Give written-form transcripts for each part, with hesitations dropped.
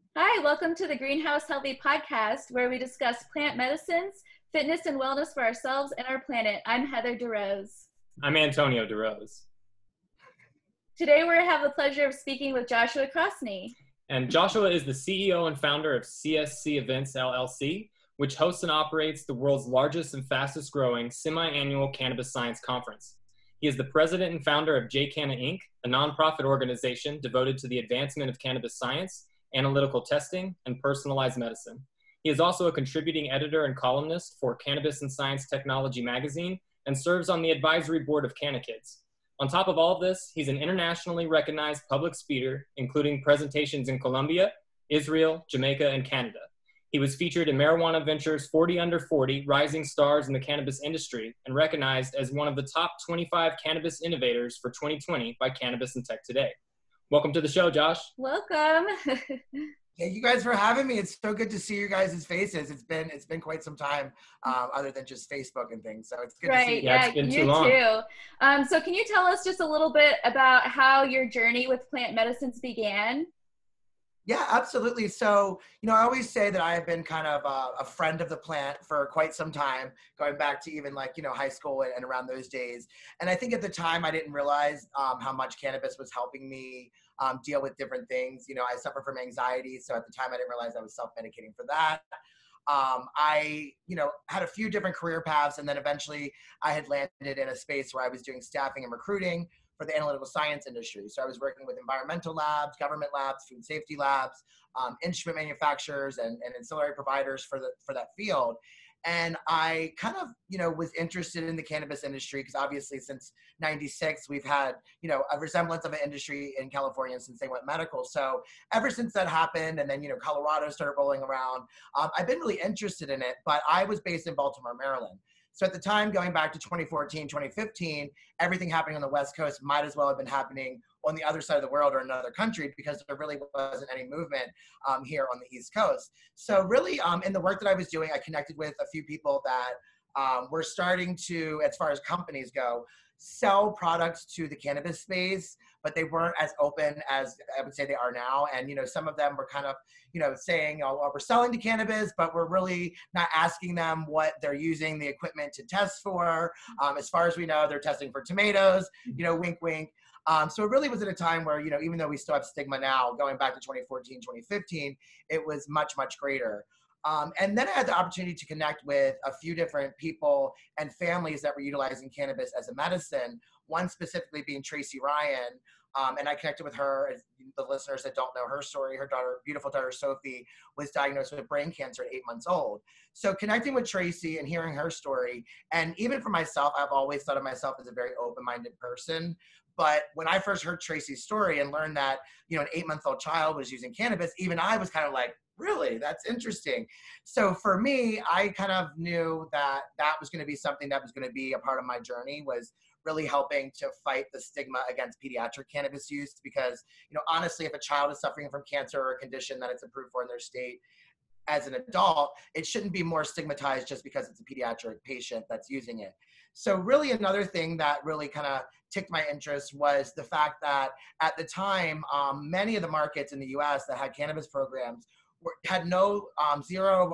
Hi, welcome to the Greenhouse Healthy Podcast, where we discuss plant medicines, fitness, and wellness for ourselves and our planet. I'm Heather DeRose. I'm Antonio DeRose. Today, we have the pleasure of speaking with Joshua Crosney. And Joshua is the CEO and founder of CSC Events LLC, which hosts and operates the world's largest and fastest growing semi-annual cannabis science conference. He is the president and founder of JCanna Inc., a nonprofit organization devoted to the advancement of cannabis science, analytical testing, and personalized medicine. He is also a contributing editor and columnist for Cannabis and Science Technology magazine and serves on the advisory board of CannaKids. On top of all of this, he's an internationally recognized public speaker, including presentations in Colombia, Israel, Jamaica, and Canada. He was featured in Marijuana Venture's 40 Under 40 Rising Stars in the Cannabis Industry and recognized as one of the top 25 cannabis innovators for 2020 by Cannabis and Tech Today. Welcome to the show, Josh. Welcome. Thank you guys for having me. It's so good to see your guys' faces. It's been quite some time, other than just Facebook and things. So it's good to see you. Yeah, it's been you too long. Too. So can you tell us just a little bit about how your journey with plant medicines began? Yeah, absolutely. So, I always say that I have been kind of a friend of the plant for quite some time, going back to even high school and around those days. And I think at the time I didn't realize how much cannabis was helping me deal with different things. I suffer from anxiety. So at the time I didn't realize I was self-medicating for that. I had a few different career paths, and then eventually I had landed in a space where I was doing staffing and recruiting for the analytical science industry. So I was working with environmental labs, government labs, food safety labs, instrument manufacturers, and ancillary providers for that field. And I kind of, was interested in the cannabis industry because obviously since 96, we've had, a resemblance of an industry in California since they went medical. So ever since that happened, and then, Colorado started rolling around, I've been really interested in it, but I was based in Baltimore, Maryland. So at the time, going back to 2014, 2015, everything happening on the West Coast might as well have been happening on the other side of the world or another country, because there really wasn't any movement here on the East Coast. So really, in the work that I was doing, I connected with a few people that were starting to, as far as companies go, sell products to the cannabis space, but they weren't as open as I would say they are now. And, some of them were kind of, saying, oh, well, we're selling to cannabis, but we're really not asking them what they're using the equipment to test for. As far as we know, they're testing for tomatoes, wink, wink. So it really was at a time where, even though we still have stigma now, going back to 2014, 2015, it was much, much greater. And then I had the opportunity to connect with a few different people and families that were utilizing cannabis as a medicine, one specifically being Tracy Ryan. And I connected with her. As the listeners that don't know her story, her daughter, beautiful daughter Sophie, was diagnosed with brain cancer at 8 months old. So connecting with Tracy and hearing her story, and even for myself, I've always thought of myself as a very open-minded person. But when I first heard Tracy's story and learned that, an 8-month-old child was using cannabis, even I was kind of like, really, that's interesting. So for me, I kind of knew that that was going to be something that was going to be a part of my journey, was really helping to fight the stigma against pediatric cannabis use. Because, honestly, if a child is suffering from cancer or a condition that it's approved for in their state, as an adult, it shouldn't be more stigmatized just because it's a pediatric patient that's using it. So really another thing that really kind of ticked my interest was the fact that at the time, many of the markets in the US that had cannabis programs had no zero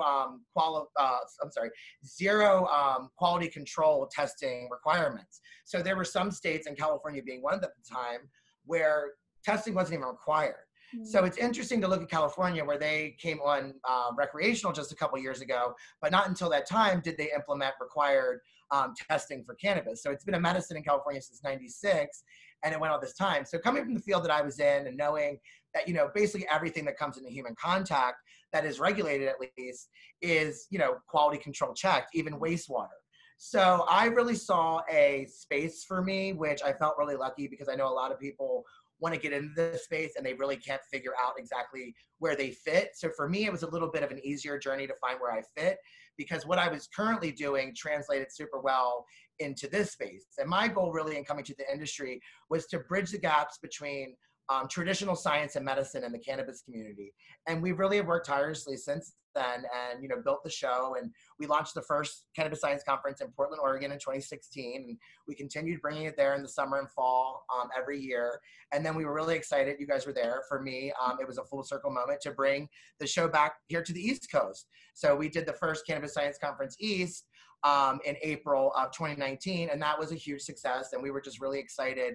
quality control testing requirements. So there were some states, and California being one of them at the time, where testing wasn't even required. So it's interesting to look at California, where they came on recreational just a couple years ago, but not until that time did they implement required testing for cannabis. So it's been a medicine in California since 96, and it went all this time. So coming from the field that I was in and knowing that, basically everything that comes into human contact that is regulated at least is, quality control checked, even wastewater. So I really saw a space for me, which I felt really lucky, because I know a lot of people want to get into this space and they really can't figure out exactly where they fit. So for me, it was a little bit of an easier journey to find where I fit, because what I was currently doing translated super well into this space. And my goal really in coming to the industry was to bridge the gaps between traditional science and medicine in the cannabis community. And we really have worked tirelessly since then and, you know, built the show. And we launched the first Cannabis Science Conference in Portland, Oregon in 2016. And we continued bringing it there in the summer and fall every year. And then we were really excited. You guys were there. For me, it was a full circle moment to bring the show back here to the East Coast. So we did the first Cannabis Science Conference East in April of 2019, and that was a huge success. And we were just really excited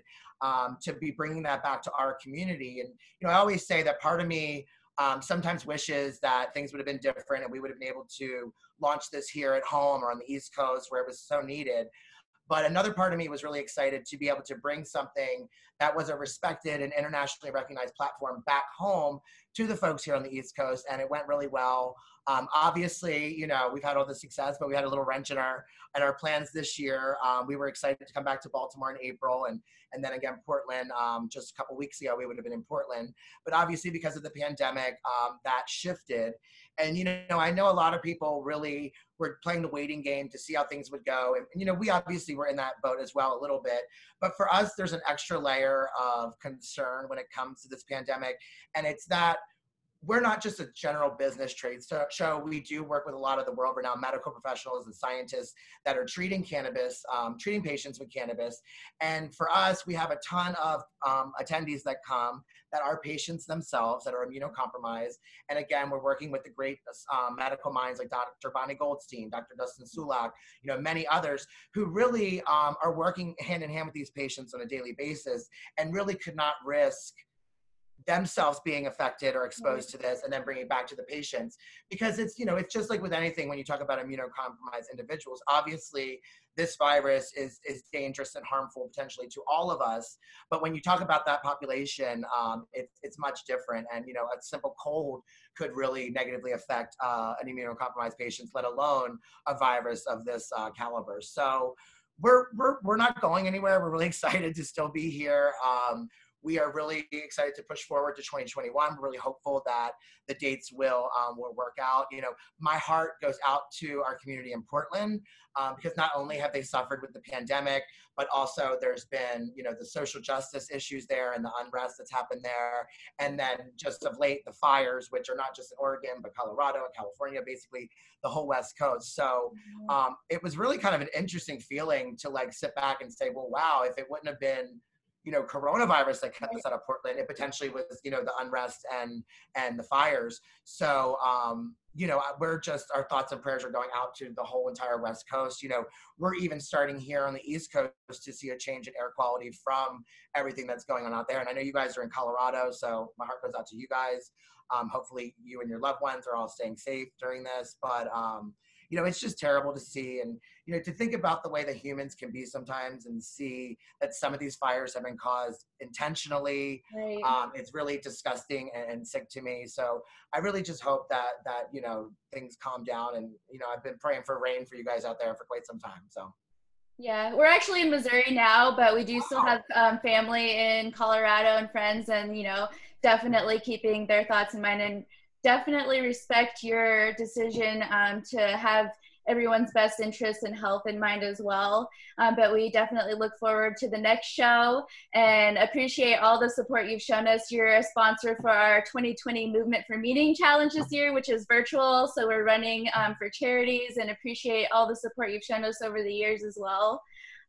to be bringing that back to our community. And, you know, I always say that part of me sometimes wishes that things would have been different and we would have been able to launch this here at home or on the East Coast where it was so needed. But another part of me was really excited to be able to bring something that was a respected and internationally recognized platform back home to the folks here on the East Coast. And it went really well. Obviously, you know, we've had all the success, but we had a little wrench in our plans this year. We were excited to come back to Baltimore in April and then again, Portland, just a couple weeks ago, we would have been in Portland. But obviously because of the pandemic, that shifted. And, you know, I know a lot of people really were playing the waiting game to see how things would go. And, you know, we obviously were in that boat as well a little bit. But for us, there's an extra layer of concern when it comes to this pandemic. And it's that we're not just a general business trade show. We do work with a lot of the world-renowned medical professionals and scientists that are treating cannabis, treating patients with cannabis. And for us, we have a ton of attendees that come that are patients themselves that are immunocompromised. And again, we're working with the great medical minds like Dr. Bonnie Goldstein, Dr. Dustin Sulak, you know, many others who really are working hand in hand with these patients on a daily basis and really could not risk themselves being affected or exposed to this and then bring it back to the patients. Because it's, you know, it's just like with anything when you talk about immunocompromised individuals, obviously this virus is dangerous and harmful potentially to all of us. But when you talk about that population, it's much different. And, you know, a simple cold could really negatively affect an immunocompromised patient, let alone a virus of this caliber. So we're not going anywhere. We're really excited to still be here. We are really excited to push forward to 2021. We're really hopeful that the dates will work out. You know, my heart goes out to our community in Portland because not only have they suffered with the pandemic, but also there's been, you know, the social justice issues there and the unrest that's happened there. And then just of late, the fires, which are not just in Oregon, but Colorado and California, basically the whole West Coast. So it was really kind of an interesting feeling to like sit back and say, well, wow, if it wouldn't have been, you know, coronavirus that kept us out of Portland, it potentially was, you know, the unrest and the fires. So, you know, our thoughts and prayers are going out to the whole entire West Coast. You know, we're even starting here on the East Coast to see a change in air quality from everything that's going on out there. And I know you guys are in Colorado, so my heart goes out to you guys. Hopefully you and your loved ones are all staying safe during this, but, you know, it's just terrible to see. And, you know, to think about the way that humans can be sometimes and see that some of these fires have been caused intentionally. Right. It's really disgusting and sick to me. So I really just hope that, you know, things calm down. And, you know, I've been praying for rain for you guys out there for quite some time. So. Yeah, we're actually in Missouri now, but we do still have family in Colorado and friends, and, you know, definitely keeping their thoughts in mind and definitely respect your decision to have everyone's best interests and health in mind as well. But we definitely look forward to the next show and appreciate all the support you've shown us. You're a sponsor for our 2020 Movement for Meaning Challenge this year, which is virtual. So we're running for charities, and appreciate all the support you've shown us over the years as well.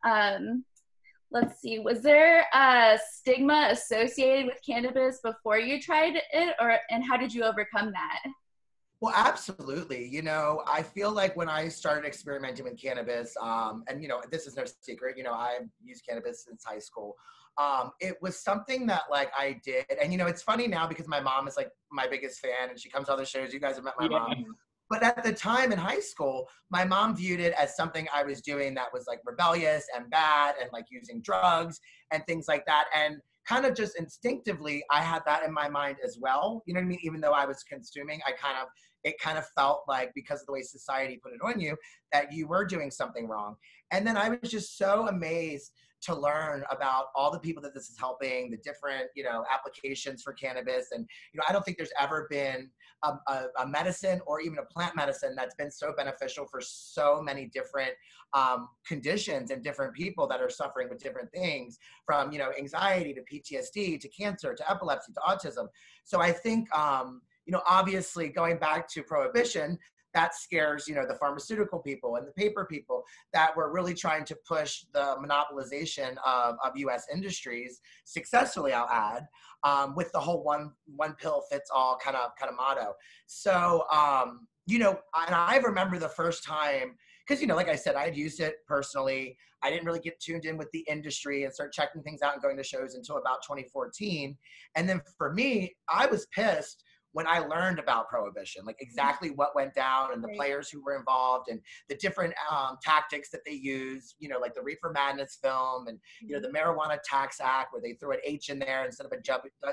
Let's see, was there a stigma associated with cannabis before you tried it, and how did you overcome that? Well, absolutely. You know, I feel like when I started experimenting with cannabis, and, you know, this is no secret, you know, I've used cannabis since high school. It was something that like I did. And, you know, it's funny now because my mom is like my biggest fan and she comes to all the shows. You guys have met my mom. But at the time in high school, my mom viewed it as something I was doing that was like rebellious and bad and like using drugs and things like that. And kind of just instinctively, I had that in my mind as well. You know what I mean? Even though I was consuming, it kind of felt like, because of the way society put it on you, that you were doing something wrong. And then I was just so amazed to learn about all the people that this is helping, the different, applications for cannabis. And, I don't think there's ever been a medicine or even a plant medicine that's been so beneficial for so many different conditions and different people that are suffering with different things, from, anxiety to PTSD to cancer to epilepsy to autism. So I think, obviously going back to prohibition, that scares, the pharmaceutical people and the paper people that were really trying to push the monopolization of U.S. industries successfully, I'll add, with the whole one pill fits all kind of motto. So, and I remember the first time, because, like I said, I had used it personally. I didn't really get tuned in with the industry and start checking things out and going to shows until about 2014. And then for me, I was pissed when I learned about prohibition, like exactly what went down and the players who were involved and the different tactics that they use, like the Reefer Madness film and, the Marijuana Tax Act, where they threw an H in there instead of a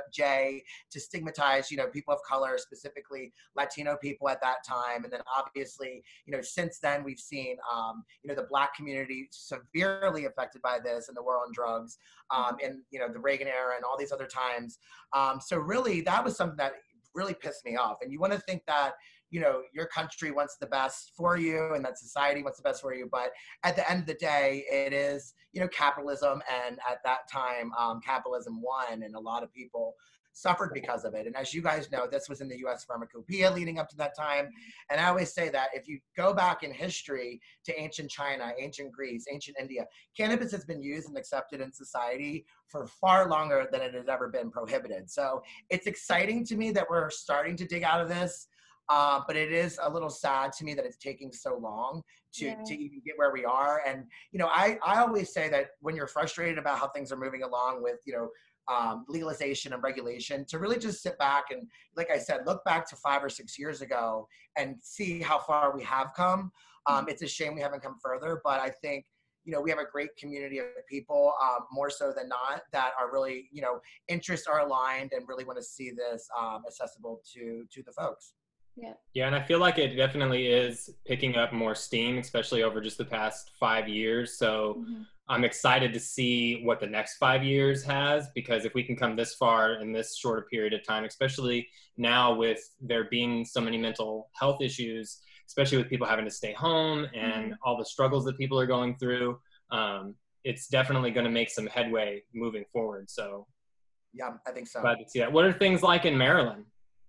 J to stigmatize, people of color, specifically Latino people at that time. And then obviously, since then we've seen, the Black community severely affected by this and the war on drugs and, the Reagan era and all these other times. So really that was something that really pissed me off. And you want to think that, your country wants the best for you and that society wants the best for you. But at the end of the day, it is, capitalism. And at that time, capitalism won, and a lot of people suffered because of it. And as you guys know, this was in the US pharmacopoeia leading up to that time. And I always say that if you go back in history to ancient China, ancient Greece, ancient India, cannabis has been used and accepted in society for far longer than it has ever been prohibited. So it's exciting to me that we're starting to dig out of this. But it is a little sad to me that it's taking so long to even get where we are. And, I always say that when you're frustrated about how things are moving along with, legalization and regulation, to really just sit back and, like I said, look back to 5 or 6 years ago and see how far we have come. It's a shame we haven't come further, but I think, we have a great community of people, more so than not, that are really, interests are aligned and really want to see this accessible to the folks. Yeah, and I feel like it definitely is picking up more steam, especially over just the past 5 years. So I'm excited to see what the next 5 years has, because if we can come this far in this shorter period of time, especially now with there being so many mental health issues, especially with people having to stay home and all the struggles that people are going through, it's definitely going to make some headway moving forward. So yeah, I think so. Glad to see that. What are things like in Maryland?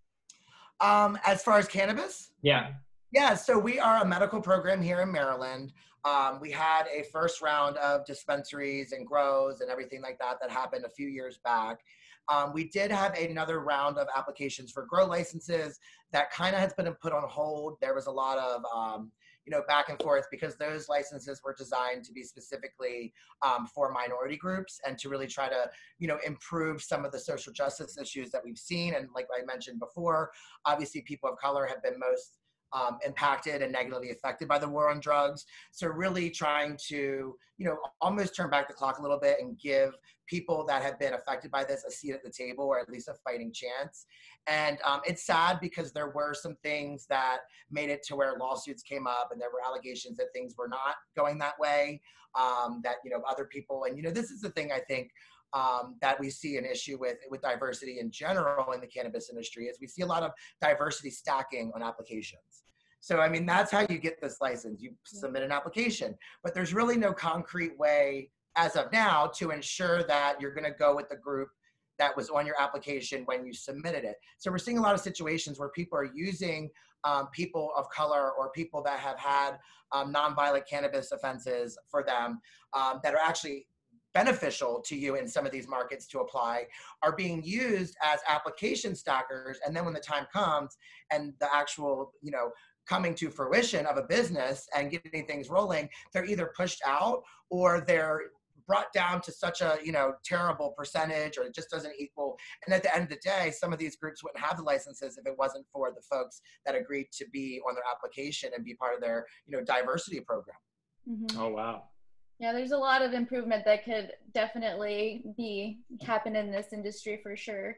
As far as cannabis? Yeah, so we are a medical program here in Maryland. We had a first round of dispensaries and grows and everything like that happened a few years back. We did have another round of applications for grow licenses that kind of has been put on hold. There was a lot of, back and forth, because those licenses were designed to be specifically for minority groups and to really try to, improve some of the social justice issues that we've seen. And like I mentioned before, obviously people of color have been most impacted and negatively affected by the war on drugs. So really trying to, almost turn back the clock a little bit and give people that have been affected by this a seat at the table, or at least a fighting chance. And it's sad because there were some things that made it to where lawsuits came up and there were allegations that things were not going that way, that, other people, and, this is the thing I think that we see an issue with diversity in general in the cannabis industry, is we see a lot of diversity stacking on applications. So, I mean, that's how you get this license. You submit an application, but there's really no concrete way as of now to ensure that you're going to go with the group that was on your application when you submitted it. So we're seeing a lot of situations where people are using people of color or people that have had nonviolent cannabis offenses for them that are actually beneficial to you in some of these markets to apply, are being used as application stackers. And then when the time comes and the actual, coming to fruition of a business and getting things rolling, they're either pushed out or they're brought down to such a, terrible percentage, or it just doesn't equal. And at the end of the day, some of these groups wouldn't have the licenses if it wasn't for the folks that agreed to be on their application and be part of their, diversity program. Oh, wow. Yeah, there's a lot of improvement that could definitely happen in this industry for sure.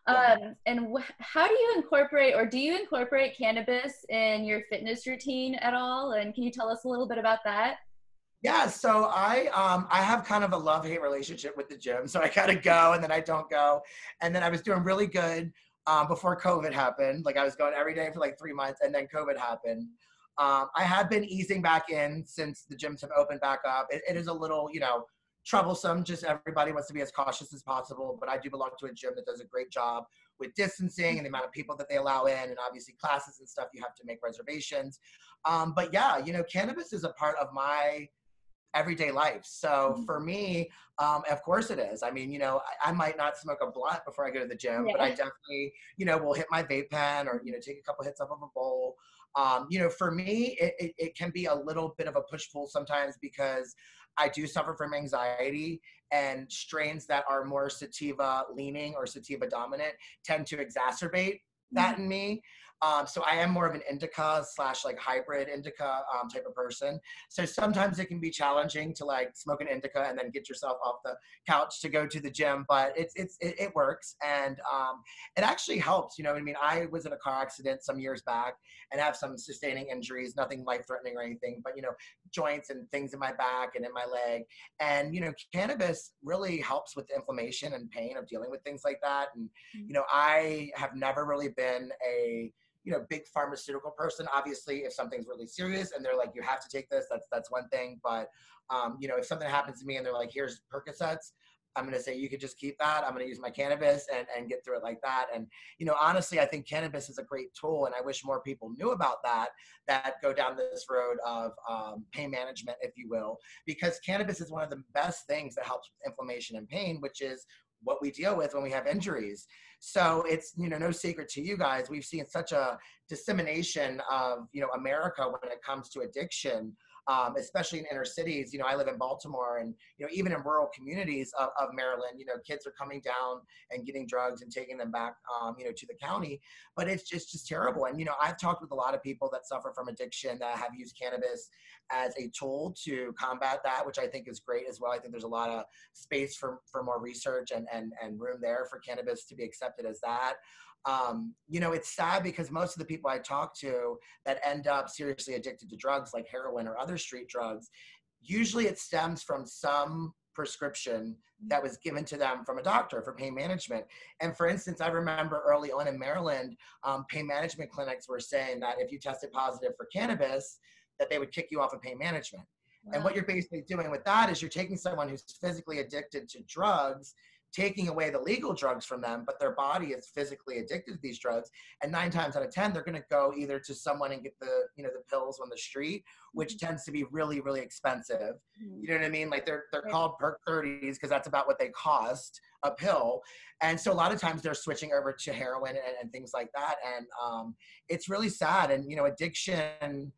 And how do you incorporate, or do you incorporate cannabis in your fitness routine at all? And can you tell us a little bit about that? Yeah, so I have kind of a love-hate relationship with the gym. So I gotta go and then I don't go. And then I was doing really good before COVID happened. Like I was going every day for like 3 months and then COVID happened. I have been easing back in since the gyms have opened back up. It is a little, troublesome. Just everybody wants to be as cautious as possible. But I do belong to a gym that does a great job with distancing and the amount of people that they allow in, and obviously classes and stuff. You have to make reservations. But yeah, cannabis is a part of my everyday life. So for me, of course it is. I mean, I might not smoke a blunt before I go to the gym, but I definitely, will hit my vape pen or, take a couple hits off of a bowl. For me, it can be a little bit of a push pull sometimes because I do suffer from anxiety, and strains that are more sativa leaning or sativa dominant tend to exacerbate that in me. So I am more of an indica / like hybrid indica type of person. So sometimes it can be challenging to like smoke an indica and then get yourself off the couch to go to the gym, but it works, and it actually helps. You know what I mean? I was in a car accident some years back and have some sustaining injuries, nothing life threatening or anything, but joints and things in my back and in my leg. And cannabis really helps with the inflammation and pain of dealing with things like that. And I have never really been a big pharmaceutical person. Obviously, if something's really serious and they're like, you have to take this, that's one thing. But if something happens to me and they're like, here's Percocets, I'm going to say, you could just keep that. I'm going to use my cannabis and get through it like that. And, honestly, I think cannabis is a great tool. And I wish more people knew about that go down this road of pain management, if you will, because cannabis is one of the best things that helps with inflammation and pain, which is what we deal with when we have injuries. So it's, no secret to you guys. We've seen such a dissemination of, America when it comes to addiction, especially in inner cities. I live in Baltimore, and, even in rural communities of Maryland, kids are coming down and getting drugs and taking them back, to the county. But it's just terrible. And, I've talked with a lot of people that suffer from addiction that have used cannabis as a tool to combat that, which I think is great as well. I think there's a lot of space for more research and room there for cannabis to be accepted as that. It's sad because most of the people I talk to that end up seriously addicted to drugs like heroin or other street drugs, usually it stems from some prescription that was given to them from a doctor for pain management. And for instance, I remember early on in Maryland, pain management clinics were saying that if you tested positive for cannabis, that they would kick you off of pain management. Wow. And what you're basically doing with that is you're taking someone who's physically addicted to drugs, taking away the legal drugs from them, but their body is physically addicted to these drugs. And 9 times out of 10, they're going to go either to someone and get the pills on the street, which tends to be really, really expensive. You know what I mean? Like they're called Perk 30s because that's about what they cost a pill. And so a lot of times they're switching over to heroin and things like that. And it's really sad. And, addiction,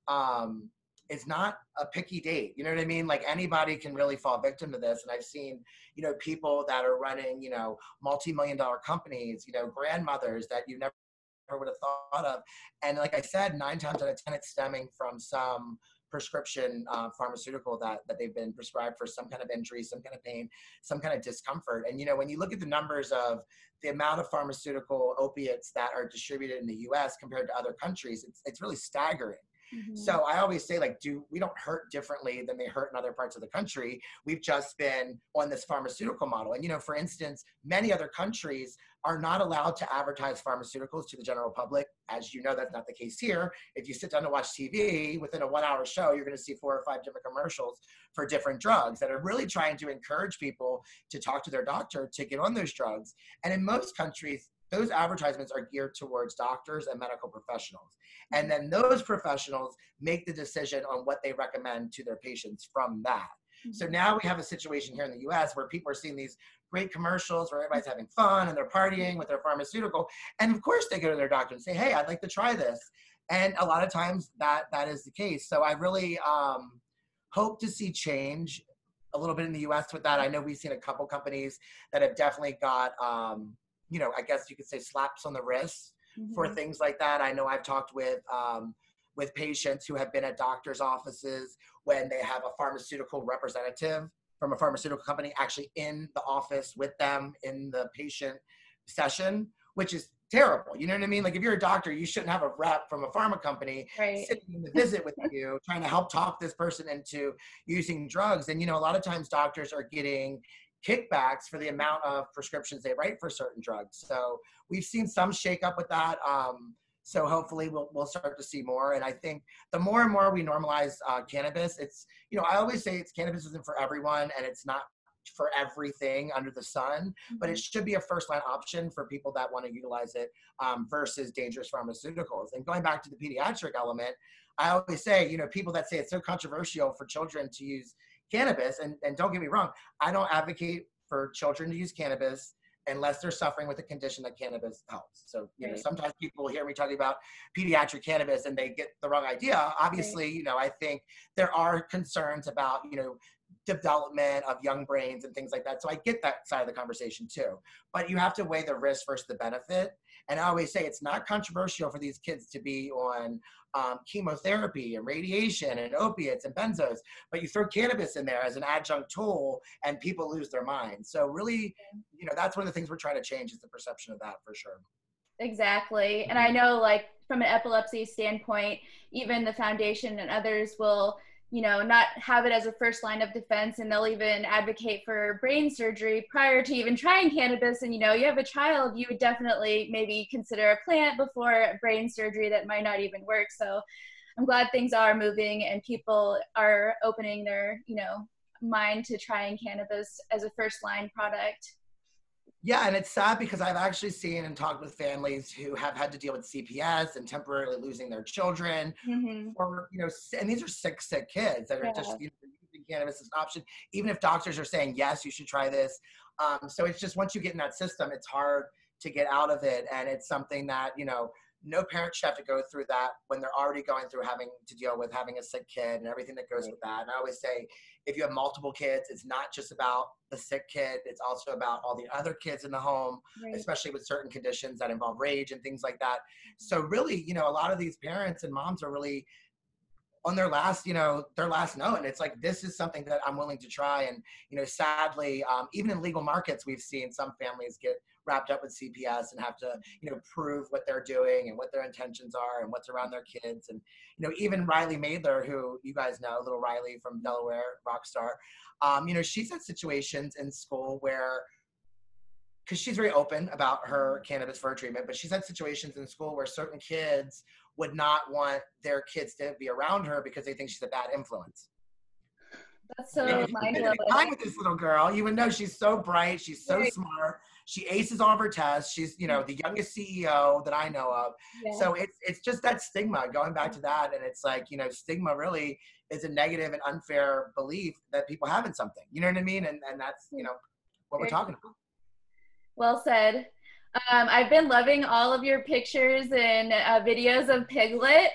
it's not a picky date. You know what I mean? Like anybody can really fall victim to this. And I've seen, people that are running, multi-million-dollar companies, grandmothers that you never would have thought of. And like I said, 9 times out of 10, it's stemming from some prescription pharmaceutical that they've been prescribed for some kind of injury, some kind of pain, some kind of discomfort. And, when you look at the numbers of the amount of pharmaceutical opiates that are distributed in the US compared to other countries, it's really staggering. So I always say, like, we don't hurt differently than they hurt in other parts of the country. We've just been on this pharmaceutical model. And, for instance, many other countries are not allowed to advertise pharmaceuticals to the general public. As you know, that's not the case here. If you sit down to watch TV, within a 1-hour show, you're going to see 4 or 5 different commercials for different drugs that are really trying to encourage people to talk to their doctor to get on those drugs. And in most countries, those advertisements are geared towards doctors and medical professionals. And then those professionals make the decision on what they recommend to their patients from that. So now we have a situation here in the US where people are seeing these great commercials where everybody's having fun and they're partying with their pharmaceutical. And of course they go to their doctor and say, hey, I'd like to try this. And a lot of times that is the case. So I really hope to see change a little bit in the US with that. I know we've seen a couple companies that have definitely got, I guess you could say slaps on the wrist for things like that. I know I've talked with patients who have been at doctors' offices when they have a pharmaceutical representative from a pharmaceutical company actually in the office with them in the patient session, which is terrible. You know what I mean? Like if you're a doctor, you shouldn't have a rep from a pharma company Right. sitting in the visit with you, trying to help talk this person into using drugs. And, you know, a lot of times doctors are getting kickbacks for the amount of prescriptions they write for certain drugs. So we've seen some shakeup with that. So hopefully we'll start to see more. And I think the more and more we normalize cannabis, it's, you know, I always say cannabis isn't for everyone and it's not for everything under the sun, but it should be a first line option for people that want to utilize it versus dangerous pharmaceuticals. And going back to the pediatric element, I always say, you know, people that say it's so controversial for children to use cannabis, and don't get me wrong, I don't advocate for children to use cannabis unless they're suffering with a condition that cannabis helps. So, you know, sometimes people hear me talking about pediatric cannabis and they get the wrong idea. Obviously, you know, I think there are concerns about, you know, development of young brains and things like that. So I get that side of the conversation too, but you have to weigh the risk versus the benefit. And I always say it's not controversial for these kids to be on chemotherapy and radiation and opiates and benzos, but you throw cannabis in there as an adjunct tool and people lose their minds. So really, you know, that's one of the things we're trying to change is the perception of that for sure. Exactly. And I know, like, from an epilepsy standpoint, even the foundation and others will, you know, not have it as a first line of defense, and they'll even advocate for brain surgery prior to even trying cannabis. And, you know, you have a child, you would definitely maybe consider a plant before brain surgery that might not even work. So I'm glad things are moving and people are opening their, you know, mind to trying cannabis as a first line product. Yeah, and it's sad because I've actually seen and talked with families who have had to deal with CPS and temporarily losing their children, or, you know, and these are sick kids that are just, you know, using cannabis as an option, even if doctors are saying, yes, you should try this. So it's just, once you get in that system, it's hard to get out of it. And it's something that, you know, no parent should have to go through that when they're already going through having to deal with having a sick kid and everything that goes with that. And I always say, if you have multiple kids, it's not just about the sick kid, it's also about all the other kids in the home, especially with certain conditions that involve rage and things like that. So really, you know, a lot of these parents and moms are really on their last, you know, their last note. And it's like, this is something that I'm willing to try. And, you know, sadly, even in legal markets, we've seen some families get wrapped up with CPS and have to, you know, prove what they're doing and what their intentions are and what's around their kids. And, you know, even Riley Madler, who you guys know, little Riley from Delaware, rock star, you know, she's had situations in school where, because she's very open about her cannabis for her treatment, but she's had situations in school where certain kids would not want their kids to be around her because they think she's a bad influence. That's so mind-blowing. Time with this little girl, you would know she's so bright, she's so smart, she aces all of her tests, she's, you know, the youngest CEO that I know of. So it's just that stigma, going back to that, and it's like, you know, stigma really is a negative and unfair belief that people have in something, you know what I mean? And that's, you know, what we're talking about. Well said. I've been loving all of your pictures and videos of Piglet.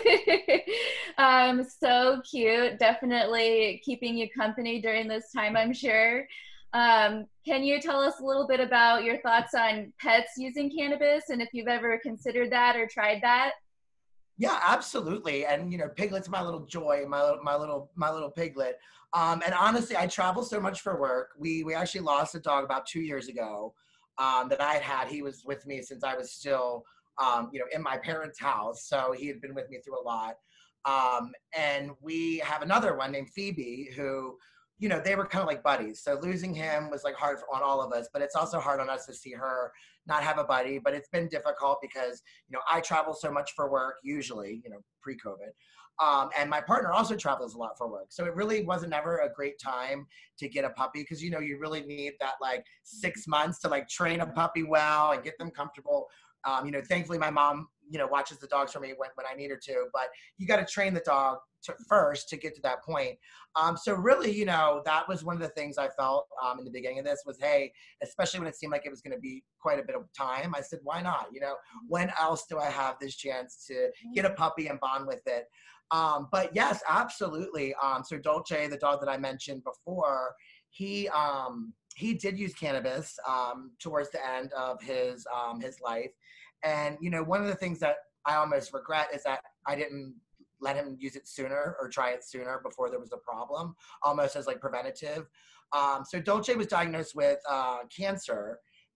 So cute. Definitely keeping you company during this time, I'm sure. Can you tell us a little bit about your thoughts on pets using cannabis and if you've ever considered that or tried that? Yeah, absolutely. And, you know, Piglet's my little joy, my little Piglet. And honestly, I travel so much for work. We actually lost a dog about 2 years ago. That I had. He was with me since I was still, you know, in my parents' house. So he had been with me through a lot. And we have another one named Phoebe who, you know, they were kind of like buddies. So losing him was like hard on all of us, but it's also hard on us to see her not have a buddy. But it's been difficult because, you know, I travel so much for work, usually, you know, pre-COVID. And my partner also travels a lot for work. So it really wasn't ever a great time to get a puppy because, you know, you really need that like 6 months to like train a puppy well and get them comfortable. You know, thankfully my mom, you know, watches the dogs for me when I need her to, but you got to train the dog first to get to that point. So really, you know, that was one of the things I felt in the beginning of this was, hey, especially when it seemed like it was going to be quite a bit of time, I said, why not? You know, when else do I have this chance to get a puppy and bond with it? But yes, absolutely. So Dolce, the dog that I mentioned before, he did use cannabis towards the end of his life. And, you know, one of the things that I almost regret is that I didn't let him use it sooner or try it sooner before there was a problem, almost as like preventative. So Dolce was diagnosed with cancer.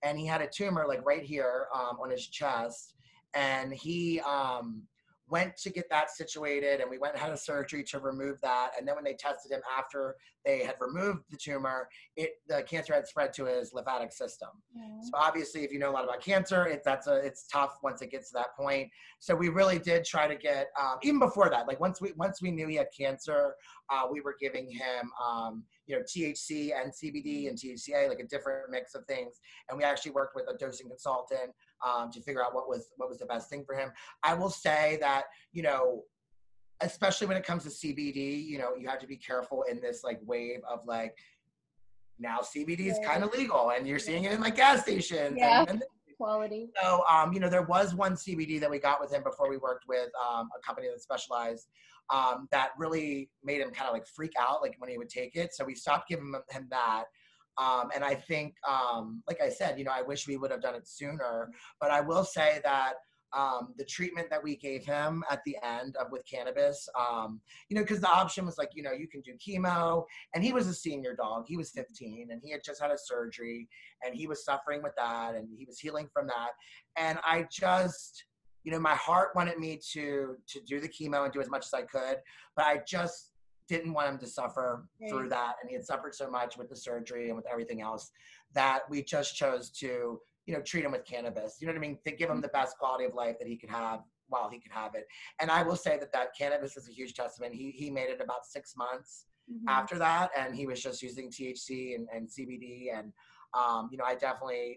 and he had a tumor like right here on his chest, and he went to get that situated, and we went and had a surgery to remove that. And then when they tested him after they had removed the tumor, the cancer had spread to his lymphatic system. So obviously, if you know a lot about cancer, it's tough once it gets to that point. So we really did try to get even before that, like once we knew he had cancer, we were giving him THC and CBD and THCA, like a different mix of things. And we actually worked with a dosing consultant to figure out what was the best thing for him. I will say that, especially when it comes to CBD, you have to be careful in this like wave of like, now CBD is kind of legal and you're seeing it in like gas stations. Yeah. And Quality. so, there was one CBD that we got with him before we worked with a company that specialized that really made him kind of like freak out like when he would take it. So we stopped giving him that. And I think, like I said, I wish we would have done it sooner, but I will say that the treatment that we gave him at the end with cannabis, because the option was like, you can do chemo, and he was a senior dog. He was 15 and he had just had a surgery and he was suffering with that and he was healing from that. And I just, my heart wanted me to do the chemo and do as much as I could, but I just didn't want him to suffer through that. And he had suffered so much with the surgery and with everything else that we just chose to, treat him with cannabis, you know what I mean? To give him the best quality of life that he could have while he could have it. And I will say that cannabis is a huge testament. He made it about 6 months after that. And he was just using THC and CBD. And, I definitely,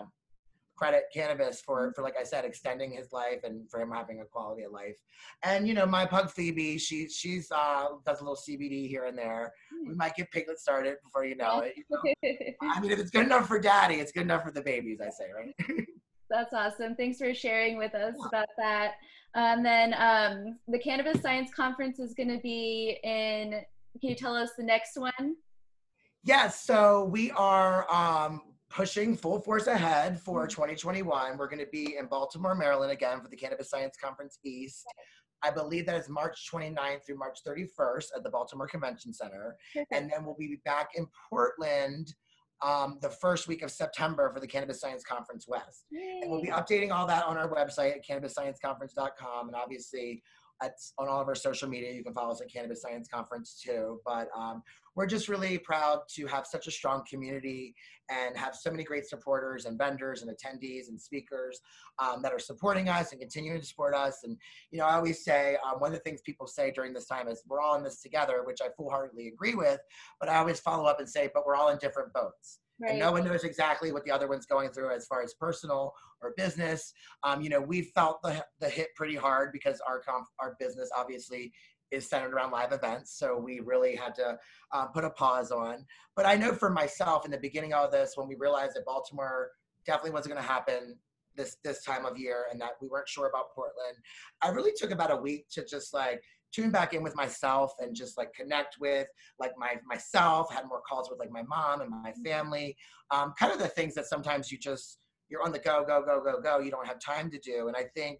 credit cannabis for, like I said, extending his life and for him having a quality of life. And, my pug Phoebe, she's does a little CBD here and there. We might get Piglet started before you know it. I mean, if it's good enough for daddy, it's good enough for the babies, I say, right? That's awesome. Thanks for sharing with us about that. And then the Cannabis Science Conference is going to be can you tell us the next one? Yes, so we are pushing full force ahead for 2021. We're going to be in Baltimore, Maryland again for the Cannabis Science Conference East. I believe that is March 29th through March 31st at the Baltimore Convention Center. And then we'll be back in Portland the first week of September for the Cannabis Science Conference West. And we'll be updating all that on our website at cannabisscienceconference.com. And obviously, on all of our social media, you can follow us at Cannabis Science Conference too. But we're just really proud to have such a strong community and have so many great supporters and vendors and attendees and speakers that are supporting us and continuing to support us. And, I always say one of the things people say during this time is we're all in this together, which I full-heartedly agree with. But I always follow up and say, but we're all in different boats. Right. And no one knows exactly what the other one's going through as far as personal or business. We felt the hit pretty hard because our business obviously is centered around live events. So we really had to put a pause on. But I know for myself in the beginning of this, when we realized that Baltimore definitely wasn't going to happen this time of year and that we weren't sure about Portland, I really took about a week to just like tune back in with myself and just like connect with like myself, had more calls with like my mom and my family, kind of the things that sometimes you're on the go, you don't have time to do. And I think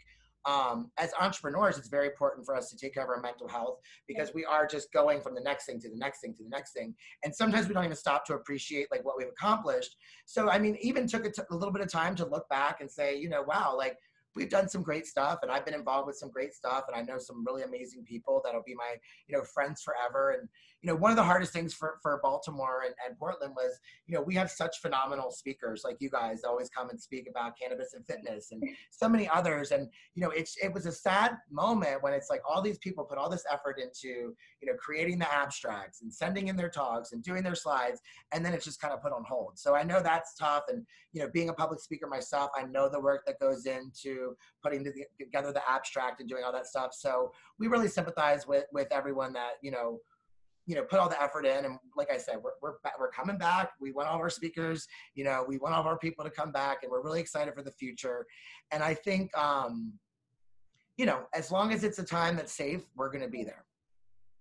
as entrepreneurs, it's very important for us to take care of our mental health because we are just going from the next thing to the next thing to the next thing. And sometimes we don't even stop to appreciate like what we've accomplished. So, I mean, even took a little bit of time to look back and say, wow, like we've done some great stuff and I've been involved with some great stuff and I know some really amazing people that'll be my, friends forever. And, one of the hardest things for Baltimore and Portland was, we have such phenomenal speakers like you guys always come and speak about cannabis and fitness and so many others. And, it was a sad moment when it's like all these people put all this effort into, creating the abstracts and sending in their talks and doing their slides. And then it's just kind of put on hold. So I know that's tough. And, being a public speaker myself, I know the work that goes into putting together the abstract and doing all that stuff. So we really sympathize with everyone that, put all the effort in. And like I said, we're coming back. We want all of our speakers, we want all of our people to come back and we're really excited for the future. And I think, as long as it's a time that's safe, we're going to be there.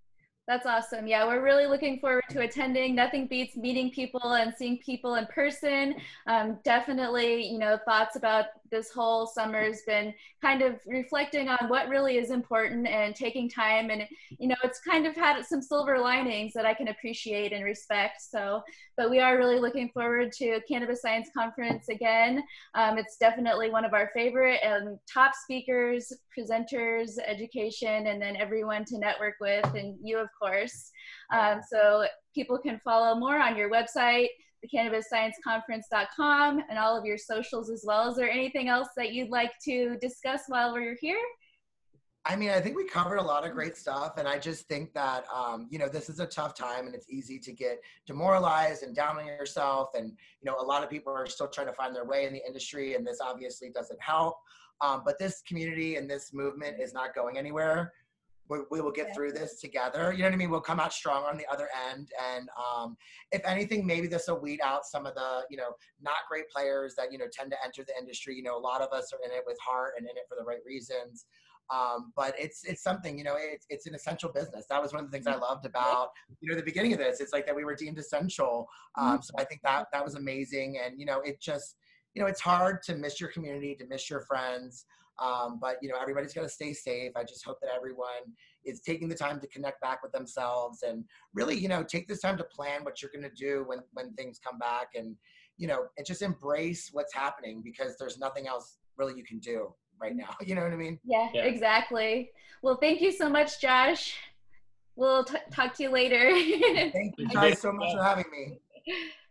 That's awesome. Yeah, we're really looking forward to attending. Nothing beats meeting people and seeing people in person. Definitely, you know, thoughts about this whole summer has been kind of reflecting on what really is important and taking time. And, you know, it's kind of had some silver linings that I can appreciate and respect. So, but we are really looking forward to Cannabis Science Conference again. It's definitely one of our favorite and top speakers, presenters, education, and then everyone to network with, and you, of course. So people can follow more on your website, thecannabisscienceconference.com, and all of your socials as well. Is there anything else that you'd like to discuss while we're here? I mean, I think we covered a lot of great stuff, and I just think that, you know, this is a tough time, and it's easy to get demoralized and down on yourself, and, you know, a lot of people are still trying to find their way in the industry, and this obviously doesn't help, but this community and this movement is not going anywhere. We will get through this together. You know what I mean? We'll come out strong on the other end. And if anything, maybe this will weed out some of the, you know, not great players that, you know, tend to enter the industry. You know, a lot of us are in it with heart and in it for the right reasons. But it's something, you know, it's an essential business. That was one of the things I loved about, you know, the beginning of this. It's like that we were deemed essential. So I think that was amazing. And, you know, it just, you know, it's hard to miss your community, to miss your friends. But, you know, everybody's got to stay safe. I just hope that everyone is taking the time to connect back with themselves and really, you know, take this time to plan what you're going to do when things come back, and, you know, and just embrace what's happening, because there's nothing else really you can do right now. You know what I mean? Yeah, exactly. Well, thank you so much, Josh. We'll talk to you later. Thank you guys so much for having me.